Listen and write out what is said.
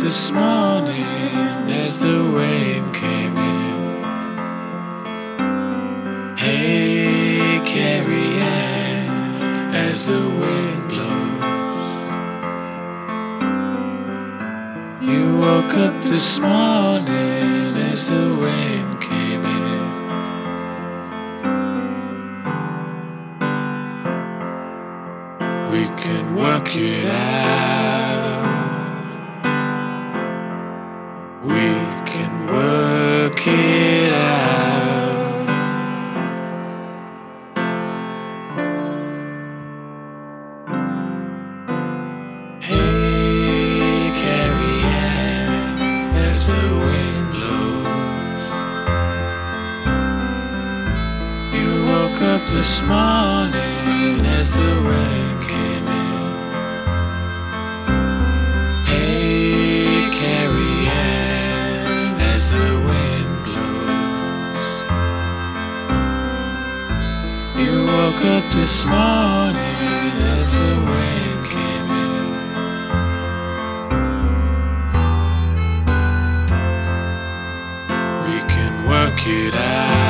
this morning as the rain came in. Hey, Carrie Ann, as the wind blows. You woke up this morning as the rain came in. We can work it out. We can work it out. Hey, Carrie Ann, as the wind blows. You woke up this morning as the rain came in. Hey, Carrie Ann, as the wind blows. You woke up this morning as the rain came in. We can work it out.